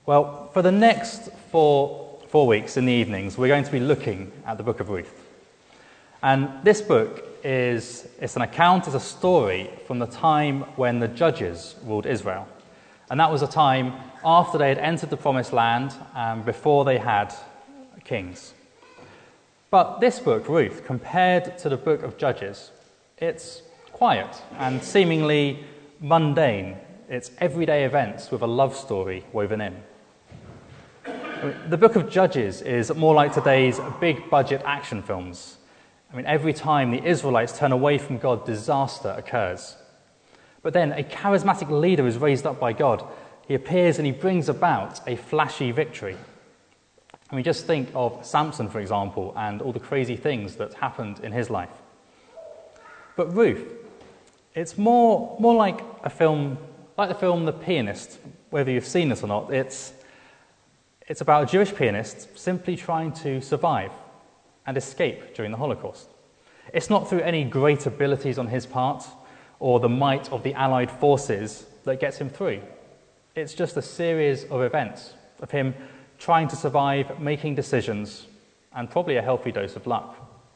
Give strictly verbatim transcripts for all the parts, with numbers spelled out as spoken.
Well, for the next four, four weeks in the evenings, we're going to be looking at the book of Ruth. And this book is it's an account, it's a story from the time when the judges ruled Israel. And that was a time after they had entered the promised land and before they had kings. But this book, Ruth, compared to the book of Judges, it's quiet and seemingly mundane. It's everyday events with a love story woven in. I mean, the book of Judges is more like today's big-budget action films. I mean, every time the Israelites turn away from God, disaster occurs. But then a charismatic leader is raised up by God. He appears and he brings about a flashy victory. And we just think of Samson, for example, and all the crazy things that happened in his life. But Ruth, it's more, more like a film, like the film The Pianist, whether you've seen it or not. It's, it's about a Jewish pianist simply trying to survive and escape during the Holocaust. It's not through any great abilities on his part or the might of the Allied forces that gets him through. It's just a series of events of him trying to survive, making decisions, and probably a healthy dose of luck.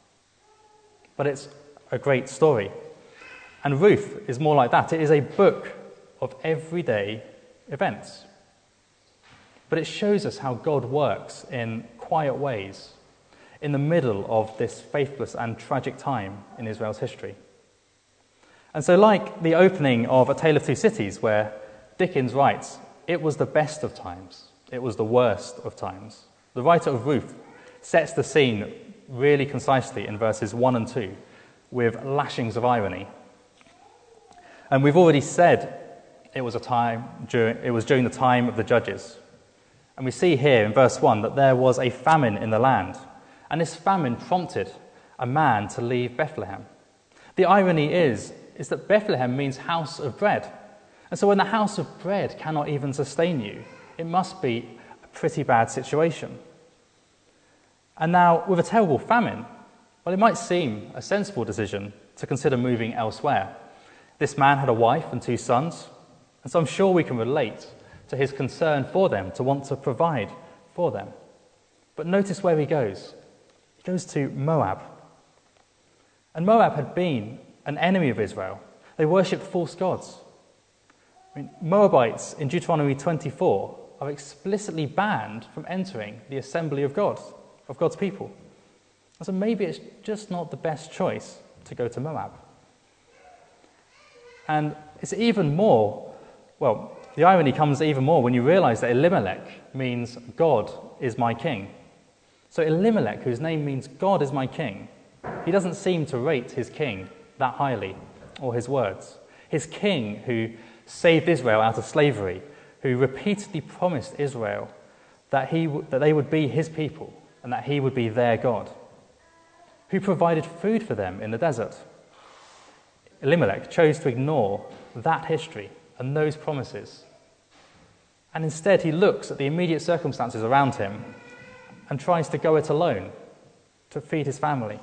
But it's a great story. And Ruth is more like that. It is a book of everyday events. But it shows us how God works in quiet ways in the middle of this faithless and tragic time in Israel's history. And so, like the opening of A Tale of Two Cities, where Dickens writes, "It was the best of times, it was the worst of times," the writer of Ruth sets the scene really concisely in verses one and two with lashings of irony. And we've already said it was a time during, it was during the time of the judges. And we see here in verse one that there was a famine in the land, and this famine prompted a man to leave Bethlehem. The irony is, is that Bethlehem means house of bread. And so when the house of bread cannot even sustain you, it must be a pretty bad situation. And now, with a terrible famine, well, it might seem a sensible decision to consider moving elsewhere. This man had a wife and two sons, and so I'm sure we can relate to his concern for them, to want to provide for them. But notice where he goes. He goes to Moab. And Moab had been an enemy of Israel. They worshipped false gods. I mean, Moabites in Deuteronomy twenty-four are explicitly banned from entering the assembly of God, of God's people. So maybe it's just not the best choice to go to Moab. And it's even more, well, the irony comes even more when you realize that Elimelech means God is my king. So Elimelech, whose name means God is my king, he doesn't seem to rate his king that highly, or his words. His king who saved Israel out of slavery, who repeatedly promised Israel that he w- that they would be his people and that he would be their God, who provided food for them in the desert. Elimelech chose to ignore that history and those promises. And instead he looks at the immediate circumstances around him and tries to go it alone to feed his family.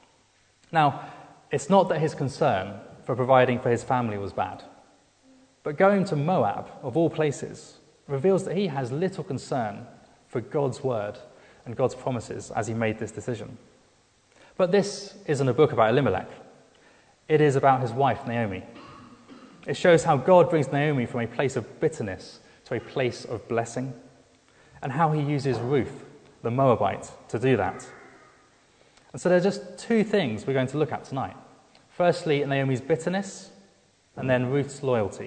Now, it's not that his concern for providing for his family was bad, but going to Moab, of all places, reveals that he has little concern for God's word and God's promises as he made this decision. But this isn't a book about Elimelech. It is about his wife, Naomi. It shows how God brings Naomi from a place of bitterness to a place of blessing, and how he uses Ruth, the Moabite, to do that. And so there are just two things we're going to look at tonight. Firstly, Naomi's bitterness, and then Ruth's loyalty.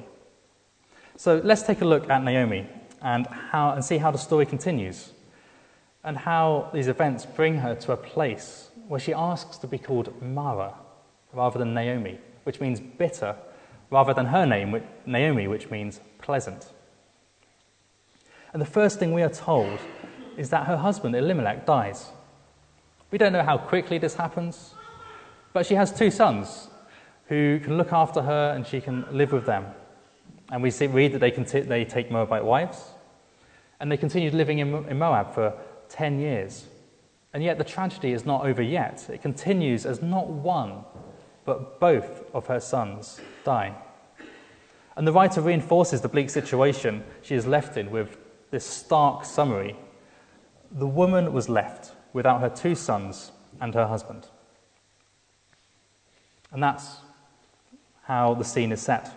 So let's take a look at Naomi and how and see how the story continues, and how these events bring her to a place where she asks to be called Mara rather than Naomi, which means bitter, rather than her name, Naomi, which means pleasant. And the first thing we are told is that her husband, Elimelech, dies. We don't know how quickly this happens, but she has two sons who can look after her and she can live with them. And we see, read that they, conti- they take Moabite wives, and they continued living in, in Moab for ten years. And yet the tragedy is not over yet. It continues as not one, but both of her sons die. And the writer reinforces the bleak situation she is left in with this stark summary, the woman was left without her two sons and her husband. And that's how the scene is set.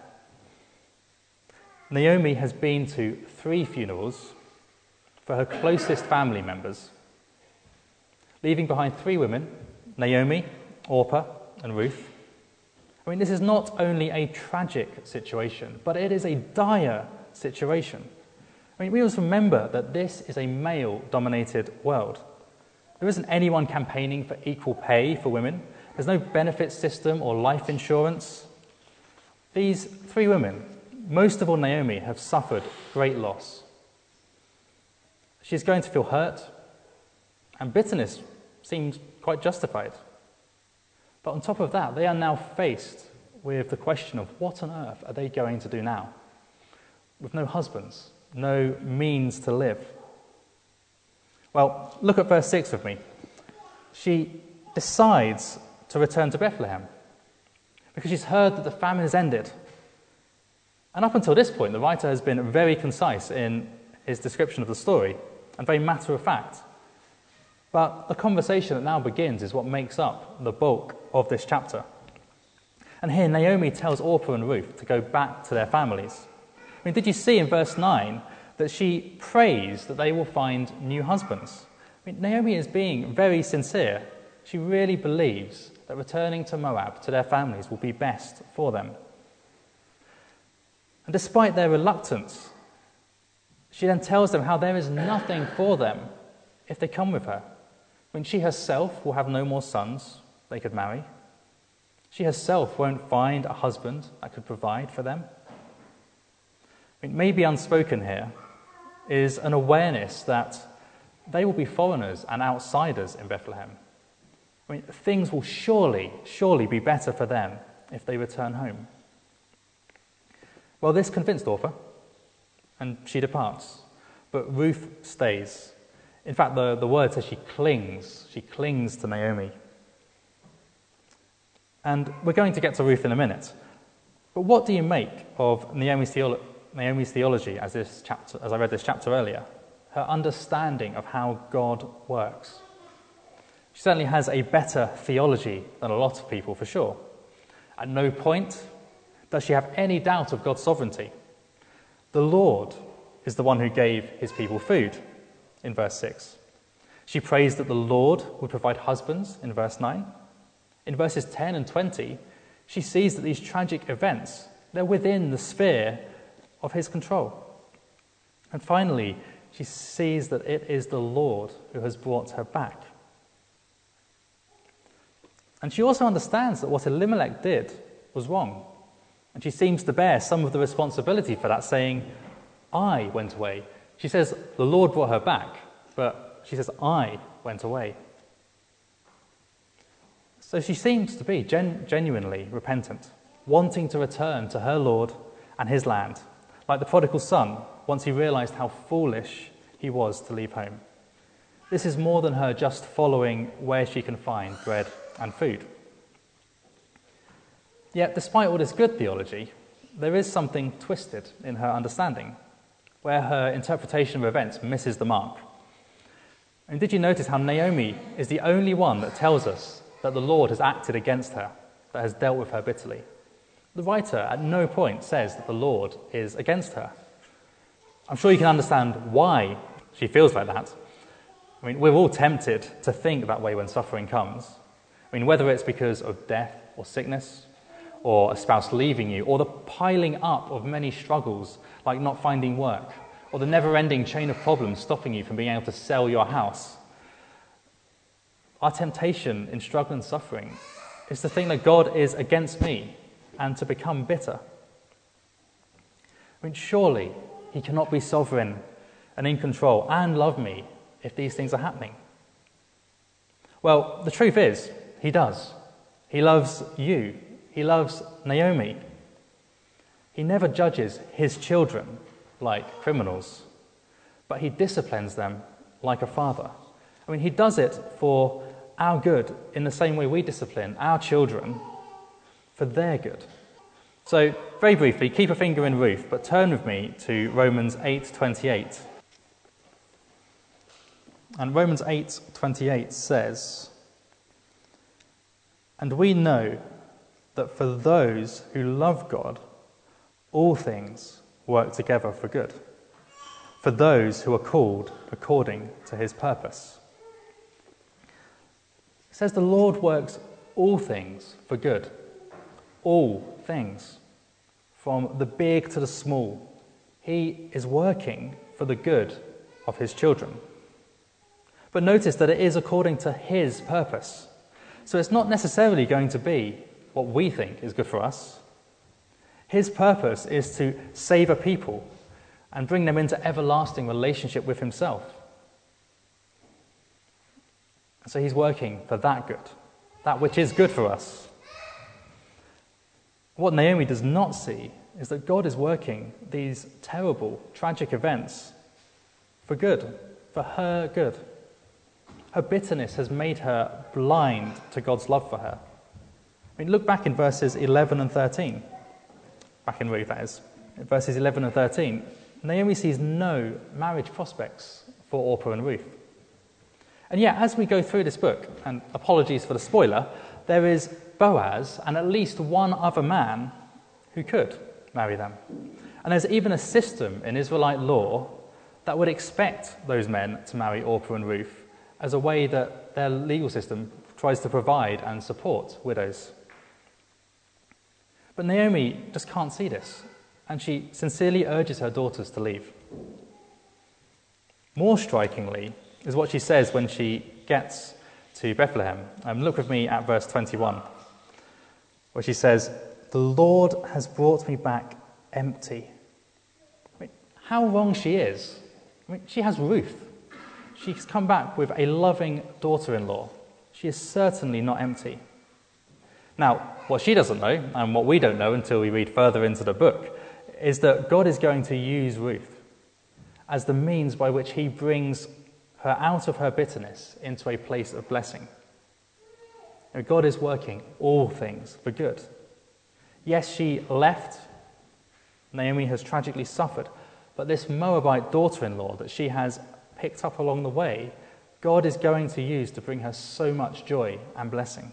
Naomi has been to three funerals for her closest family members, leaving behind three women, Naomi, Orpah, and Ruth. I mean, this is not only a tragic situation, but it is a dire situation. I mean, we must remember that this is a male-dominated world. There isn't anyone campaigning for equal pay for women. There's no benefit system or life insurance. These three women, most of all Naomi, have suffered great loss. She's going to feel hurt, and bitterness seems quite justified. But on top of that, they are now faced with the question of what on earth are they going to do now? With no husbands, no means to live. Well, look at verse six with me. She decides to return to Bethlehem because she's heard that the famine has ended. And up until this point, the writer has been very concise in his description of the story and very matter of fact. But the conversation that now begins is what makes up the bulk of this chapter. And here Naomi tells Orpah and Ruth to go back to their families. I mean, did you see in verse nine that she prays that they will find new husbands? I mean, Naomi is being very sincere. She really believes that returning to Moab, to their families, will be best for them. And despite their reluctance, she then tells them how there is nothing for them if they come with her. I mean, she herself will have no more sons they could marry. She herself won't find a husband that could provide for them. I mean, maybe unspoken here is an awareness that they will be foreigners and outsiders in Bethlehem. I mean, things will surely, surely be better for them if they return home. Well, this convinced Orpah, and she departs. But Ruth stays. In fact, the, the word says she clings. She clings to Naomi. And we're going to get to Ruth in a minute. But what do you make of Naomi's, theolo- Naomi's theology as, this chapter, as I read this chapter earlier? Her understanding of how God works. She certainly has a better theology than a lot of people, for sure. At no point does she have any doubt of God's sovereignty. The Lord is the one who gave his people food, in verse six. She prays that the Lord would provide husbands, in verse nine. In verses ten and twenty, she sees that these tragic events, they're within the sphere of his control. And finally, she sees that it is the Lord who has brought her back. And she also understands that what Elimelech did was wrong. And she seems to bear some of the responsibility for that, saying, I went away. She says the Lord brought her back, but she says, I went away. So she seems to be gen- genuinely repentant, wanting to return to her Lord and his land, like the prodigal son, once he realized how foolish he was to leave home. This is more than her just following where she can find bread and food. Yet, despite all this good theology, there is something twisted in her understanding, where her interpretation of events misses the mark. And did you notice how Naomi is the only one that tells us that the Lord has acted against her, that has dealt with her bitterly? The writer at no point says that the Lord is against her. I'm sure you can understand why she feels like that. I mean, we're all tempted to think that way when suffering comes. I mean, whether it's because of death or sickness, or a spouse leaving you, or the piling up of many struggles, like not finding work, or the never-ending chain of problems stopping you from being able to sell your house. Our temptation in struggle and suffering is to think that God is against me and to become bitter. I mean, surely he cannot be sovereign and in control and love me if these things are happening. Well, the truth is, he does. He loves you. He loves Naomi. He never judges his children like criminals, but he disciplines them like a father. I mean, he does it for our good in the same way we discipline our children for their good. So, very briefly, keep a finger in Ruth, but turn with me to Romans eight twenty-eight. And Romans eight twenty-eight says, "And we know that for those who love God, all things work together for good, for those who are called according to his purpose." It says the Lord works all things for good. All things. From the big to the small. He is working for the good of his children. But notice that it is according to his purpose. So it's not necessarily going to be what we think is good for us. His purpose is to save a people and bring them into everlasting relationship with himself. So he's working for that good, that which is good for us. What Naomi does not see is that God is working these terrible, tragic events for good, for her good. Her bitterness has made her blind to God's love for her. I mean, look back in verses eleven and thirteen. Back in Ruth, that is. In verses eleven and thirteen, Naomi sees no marriage prospects for Orpah and Ruth. And yet, as we go through this book, and apologies for the spoiler, there is Boaz and at least one other man who could marry them. And there's even a system in Israelite law that would expect those men to marry Orpah and Ruth as a way that their legal system tries to provide and support widows. But Naomi just can't see this, and she sincerely urges her daughters to leave. More strikingly is what she says when she gets to Bethlehem. Um, look with me at verse twenty-one, where she says, "The Lord has brought me back empty." I mean, how wrong she is. I mean, she has Ruth. She's come back with a loving daughter-in-law. She is certainly not empty. Now, what she doesn't know, and what we don't know until we read further into the book, is that God is going to use Ruth as the means by which he brings her out of her bitterness into a place of blessing. And God is working all things for good. Yes, she left. Naomi has tragically suffered. But this Moabite daughter-in-law that she has picked up along the way, God is going to use to bring her so much joy and blessing.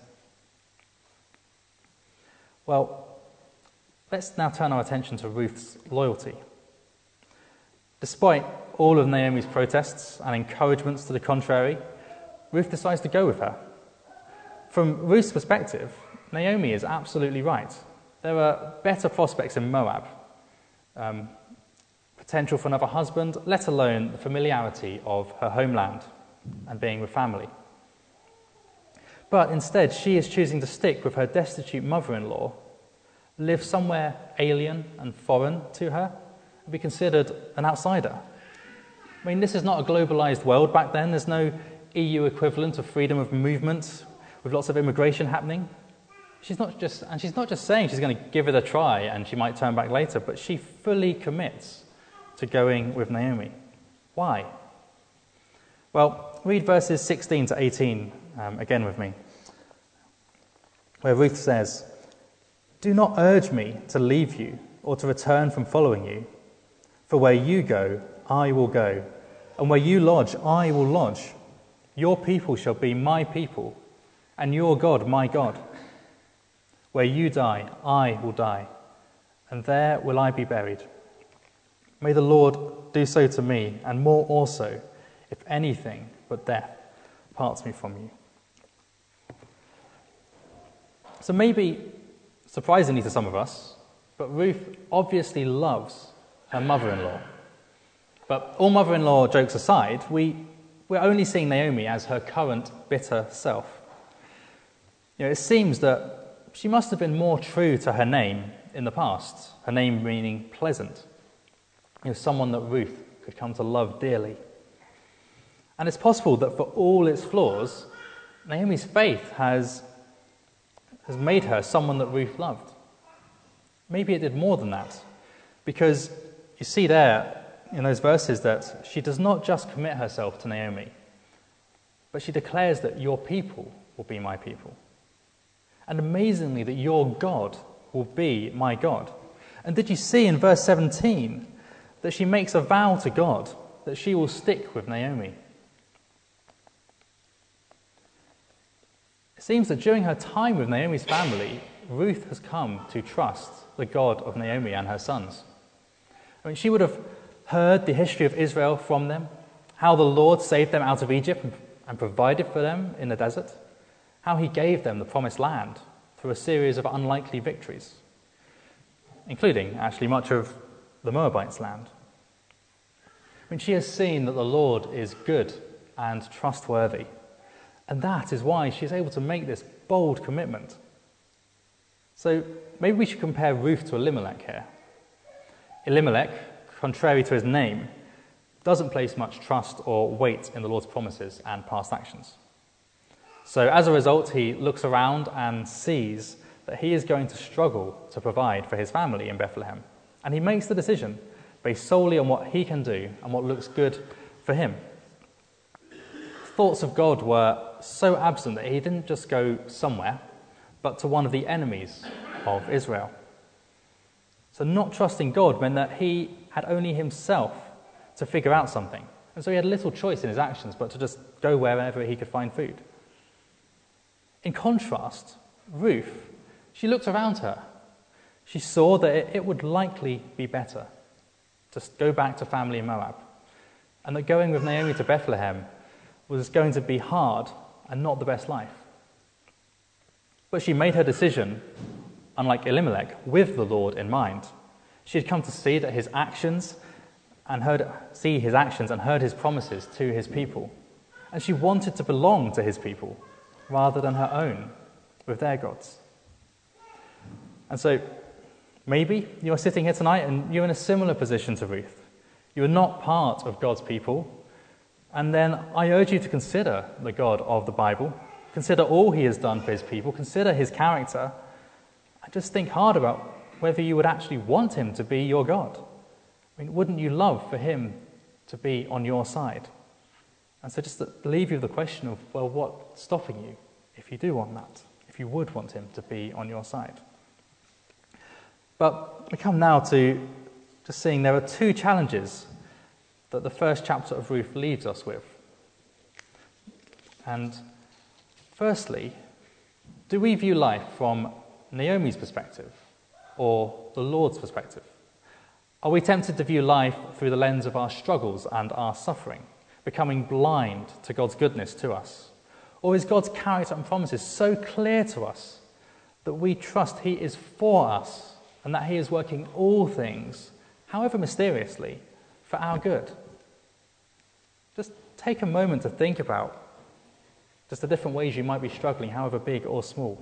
Well, let's now turn our attention to Ruth's loyalty. Despite all of Naomi's protests and encouragements to the contrary, Ruth decides to go with her. From Ruth's perspective, Naomi is absolutely right. There are better prospects in Moab. Um, potential for another husband, let alone the familiarity of her homeland and being with family. But instead, she is choosing to stick with her destitute mother-in-law, live somewhere alien and foreign to her, and be considered an outsider. I mean, this is not a globalized world back then. There's no E U equivalent of freedom of movement with lots of immigration happening. She's not just, and she's not just saying she's going to give it a try and she might turn back later, but she fully commits to going with Naomi. Why? Well, read verses sixteen to eighteen um, again with me, where Ruth says, "Do not urge me to leave you or to return from following you. For where you go, I will go, and where you lodge, I will lodge. Your people shall be my people, and your God my God. Where you die, I will die, and there will I be buried. May the Lord do so to me, and more also, if anything but death parts me from you." So maybe, surprisingly to some of us, but Ruth obviously loves her mother-in-law. But all mother-in-law jokes aside, we, we're only seeing Naomi as her current bitter self. You know, it seems that she must have been more true to her name in the past, her name meaning pleasant. You know, someone that Ruth could come to love dearly. And it's possible that for all its flaws, Naomi's faith has, has made her someone that Ruth loved. Maybe it did more than that, because you see there in those verses that she does not just commit herself to Naomi, but she declares that your people will be my people. And amazingly, that your God will be my God. And did you see in verse seventeen that she makes a vow to God that she will stick with Naomi? It seems that during her time with Naomi's family, Ruth has come to trust the God of Naomi and her sons. I mean, she would have heard the history of Israel from them, how the Lord saved them out of Egypt and provided for them in the desert, how he gave them the promised land through a series of unlikely victories, including actually much of the Moabites' land. I mean, she has seen that the Lord is good and trustworthy, and that is why she is able to make this bold commitment. So maybe we should compare Ruth to Elimelech here. Elimelech, contrary to his name, doesn't place much trust or weight in the Lord's promises and past actions. So as a result, he looks around and sees that he is going to struggle to provide for his family in Bethlehem. And he makes the decision based solely on what he can do and what looks good for him. Thoughts of God were so absent that he didn't just go somewhere, but to one of the enemies of Israel. So not trusting God meant that he had only himself to figure out something. And so he had little choice in his actions but to just go wherever he could find food. In contrast, Ruth, she looked around her. She saw that it, it would likely be better to go back to family in Moab, and that going with Naomi to Bethlehem was going to be hard and not the best life. But she made her decision, unlike Elimelech, with the Lord in mind. She had come to see that his actions and heard see his actions and heard his promises to his people. And she wanted to belong to his people rather than her own with their gods. And so maybe you're sitting here tonight and you're in a similar position to Ruth. You are not part of God's people. And then I urge you to consider the God of the Bible. Consider all he has done for his people. Consider his character. And just think hard about whether you would actually want him to be your God. I mean, wouldn't you love for him to be on your side? And so just to leave you with the question of, well, what's stopping you if you do want that? If you would want him to be on your side? But we come now to just seeing there are two challenges that the first chapter of Ruth leaves us with. And firstly, do we view life from Naomi's perspective or the Lord's perspective? Are we tempted to view life through the lens of our struggles and our suffering, becoming blind to God's goodness to us? Or is God's character and promises so clear to us that we trust he is for us and that he is working all things, however mysteriously, for our good? Just take a moment to think about just the different ways you might be struggling, however big or small.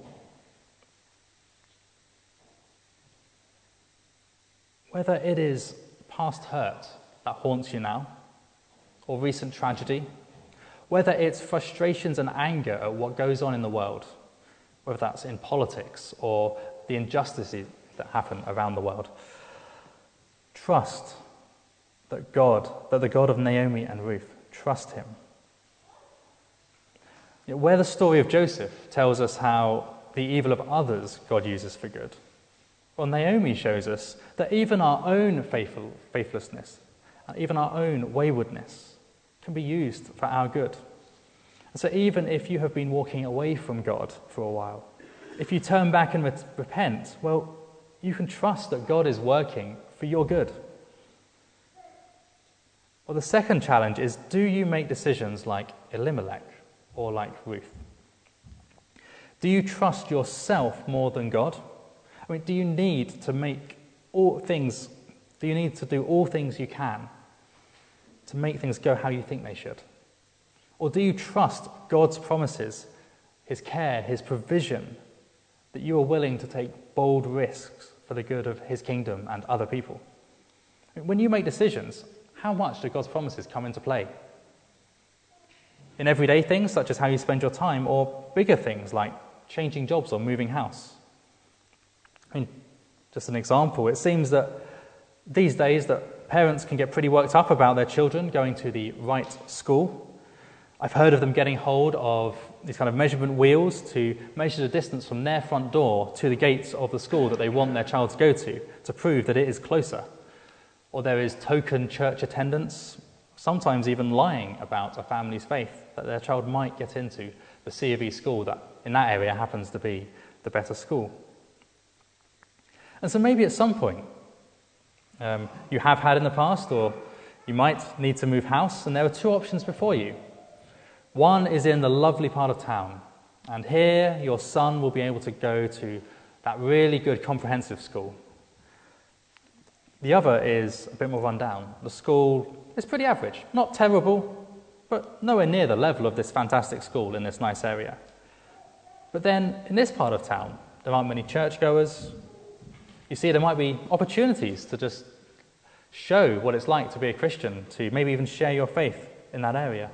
Whether it is past hurt that haunts you now, or recent tragedy, whether it's frustrations and anger at what goes on in the world, whether that's in politics or the injustices that happen around the world, trust that God, that the God of Naomi and Ruth, trust him. Yet where the story of Joseph tells us how the evil of others God uses for good, well, Naomi shows us that even our own faithful, faithlessness, even our own waywardness, can be used for our good. And so even if you have been walking away from God for a while, if you turn back and re- repent, well, you can trust that God is working for your good. Well, the second challenge is, do you make decisions like Elimelech or like Ruth? Do you trust yourself more than God? I mean, do you need to make all things, do you need to do all things you can to make things go how you think they should? Or do you trust God's promises, his care, his provision, that you are willing to take bold risks for the good of his kingdom and other people? I mean, when you make decisions, how much do God's promises come into play? In everyday things, such as how you spend your time, or bigger things like changing jobs or moving house? I mean, just an example, it seems that these days that parents can get pretty worked up about their children going to the right school. I've heard of them getting hold of these kind of measurement wheels to measure the distance from their front door to the gates of the school that they want their child to go to, to prove that it is closer. Or there is token church attendance sometimes even lying about a family's faith, that their child might get into the C of E school that in that area happens to be the better school. And so maybe at some point um, you have had in the past, or you might need to move house, and there are two options before you. One is in the lovely part of town, and here your son will be able to go to that really good comprehensive school. The other is a bit more run down. The school is pretty average, not terrible, but nowhere near the level of this fantastic school in this nice area. But then in this part of town, there aren't many churchgoers. You see, there might be opportunities to just show what it's like to be a Christian, to maybe even share your faith in that area.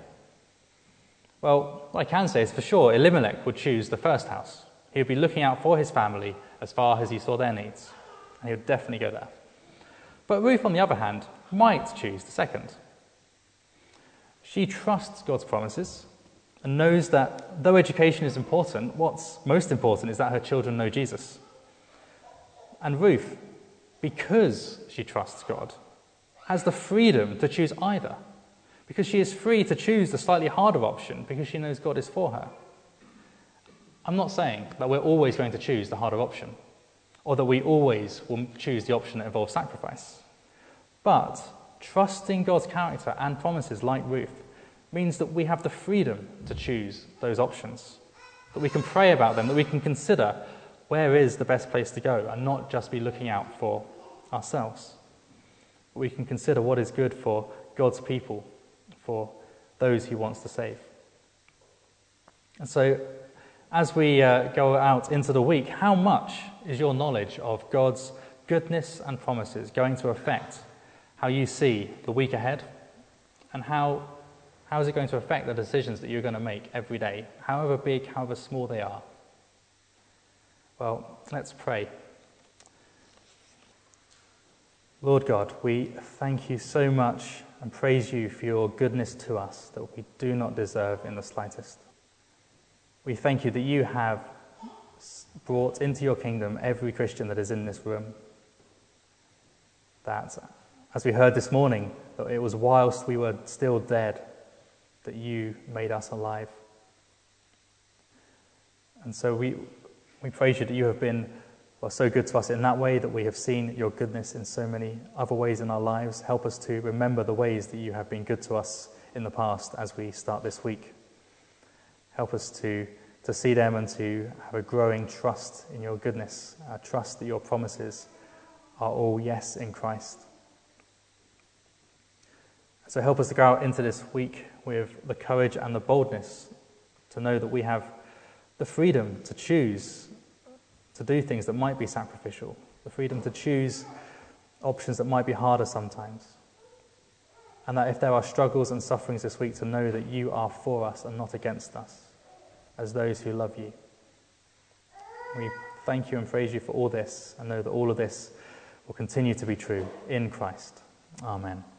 Well, what I can say is for sure Elimelech would choose the first house. He would be looking out for his family as far as he saw their needs, and he would definitely go there. But Ruth, on the other hand, might choose the second. She trusts God's promises and knows that though education is important, what's most important is that her children know Jesus. And Ruth, because she trusts God, has the freedom to choose either, because she is free to choose the slightly harder option because she knows God is for her. I'm not saying that we're always going to choose the harder option, or that we always will choose the option that involves sacrifice. But trusting God's character and promises like Ruth means that we have the freedom to choose those options, that we can pray about them, that we can consider where is the best place to go and not just be looking out for ourselves. We can consider what is good for God's people, for those he wants to save. And so, as we uh, go out into the week, how much is your knowledge of God's goodness and promises going to affect how you see the week ahead? And how, how is it going to affect the decisions that you're going to make every day, however big, however small they are? Well, let's pray. Lord God, we thank you so much and praise you for your goodness to us that we do not deserve in the slightest. We thank you that you have brought into your kingdom every Christian that is in this room. That, as we heard this morning, that it was whilst we were still dead that you made us alive. And so we we praise you that you have been well, so good to us in that way, that we have seen your goodness in so many other ways in our lives. Help us to remember the ways that you have been good to us in the past as we start this week. Help us to, to see them and to have a growing trust in your goodness, a trust that your promises are all yes in Christ. So help us to go out into this week with the courage and the boldness to know that we have the freedom to choose to do things that might be sacrificial, the freedom to choose options that might be harder sometimes. And that if there are struggles and sufferings this week, to know that you are for us and not against us, as those who love you. We thank you and praise you for all this, and know that all of this will continue to be true in Christ. Amen.